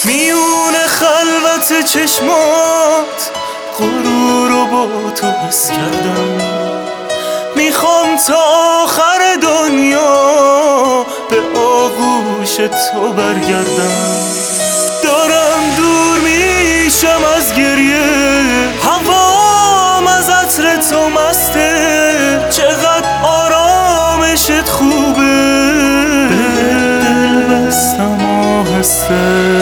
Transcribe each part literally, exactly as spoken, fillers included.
میون خلوت چشمات غرور رو با تو حس کردم. میخوام تا آخر دنیا به آغوش تو برگردم. دارم دور میشم از گریه، هوام از عطر تو مسته. چقدر آرامشت خوبه، دل بستم آهسته.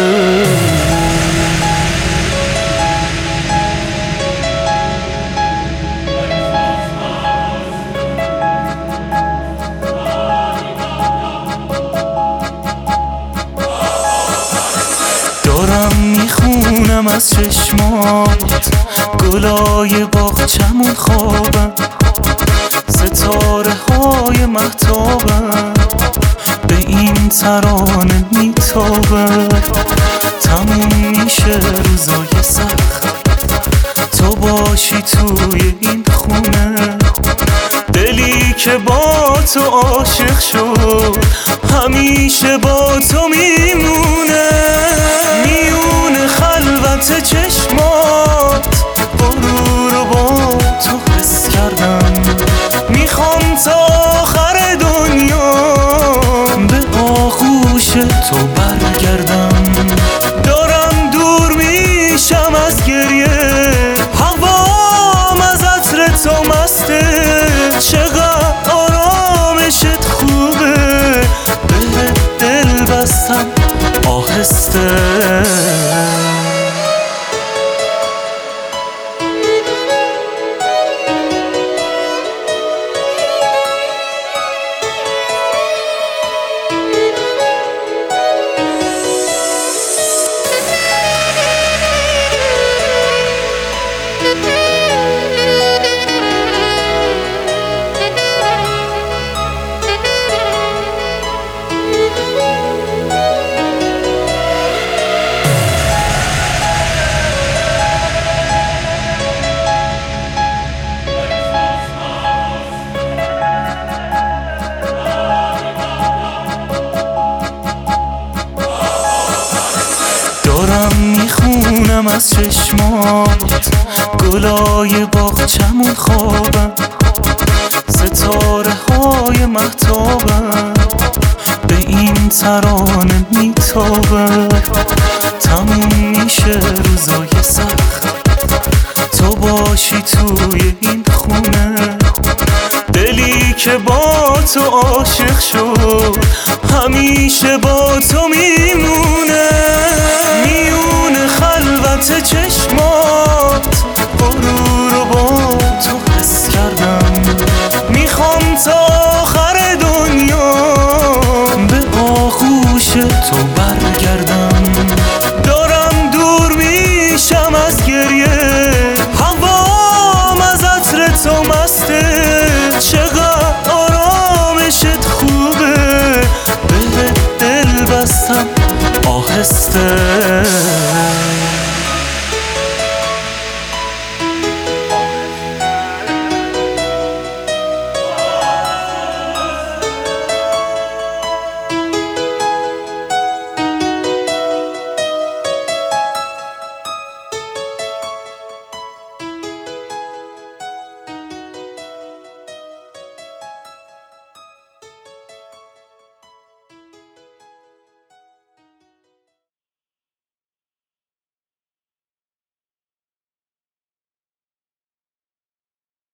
دارم میخونم از چشمات، گلای باغچمون خوابم. ستاره های مهتابم به این ترانه میتابم. تموم میشه روزای سخت، تو باشی توی این خونه. دلی که با تو عاشق شد همیشه با تو میمونه. میون خلوت چشمات غرور رو با تو حس کردم. میخوام تا آخر دنیا به آغوش تو برگردم. دارم دور میشم از گریه، هوام از عطر تو مسته. چقدر آرامشت خوبه، به دل بستم آهسته. دارم میخونم از چشمات، گلای باغچمون خوابم. ستاره های مهتابم به این ترانه میتابم. تموم میشه روزای سخت، تو باشی توی این خونه. دلی که با تو عاشق شد همیشه با تو میمونه. میون خلوت چشمات غرور رو با تو حس کردم. میخوام تا آخر دنیا به آغوش تو برگردم. دارم دور میشم از گریه، هوام از عطر تو مسته. چقدر آرامشت خوبه، به دل بستم آهسته.